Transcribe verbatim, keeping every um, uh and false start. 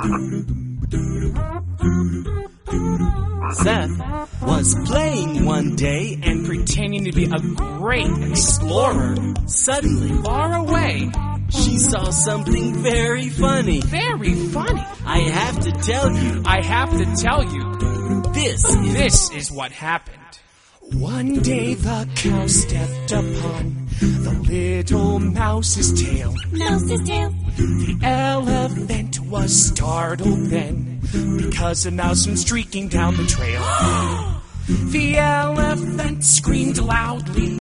Seth was playing one day and pretending to be a great explorer. Suddenly, Far away. she saw something very funny. Very funny. I have to tell you, I have to tell you, this is... this is what happened. One day the cow stepped upon the little mouse's tail. Mouse's tail. The elephant was startled then, because a mouse went streaking down the trail. The elephant screamed loudly.